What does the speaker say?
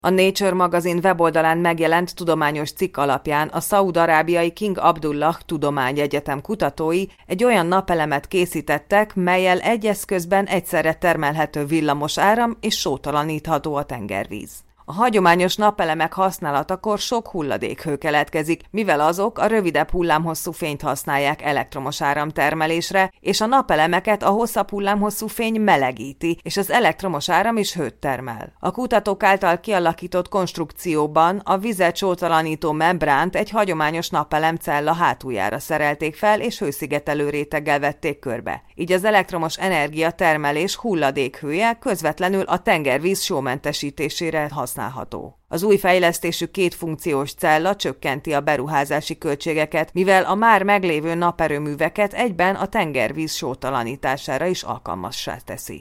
A Nature magazin weboldalán megjelent tudományos cikk alapján a szaúd-arábiai King Abdullah Tudományegyetem kutatói egy olyan napelemet készítettek, mellyel egy eszközben egyszerre termelhető villamos áram és sótalanítható a tengervíz. A hagyományos napelemek használatakor sok hulladékhő keletkezik, mivel azok a rövidebb hullámhosszú fényt használják elektromos áramtermelésre, és a napelemeket a hosszabb hullámhosszú fény melegíti, és az elektromos áram is hőt termel. A kutatók által kialakított konstrukcióban a vizet sótalanító membránt egy hagyományos napelemcella hátuljára szerelték fel, és hőszigetelő réteggel vették körbe. Így az elektromos energia termelés hulladékhője közvetlenül a tengervíz sómentesítésére használható. Az új fejlesztésű kétfunkciós cella csökkenti a beruházási költségeket, mivel a már meglévő naperőműveket egyben a tengervíz sótalanítására is alkalmassá teszi.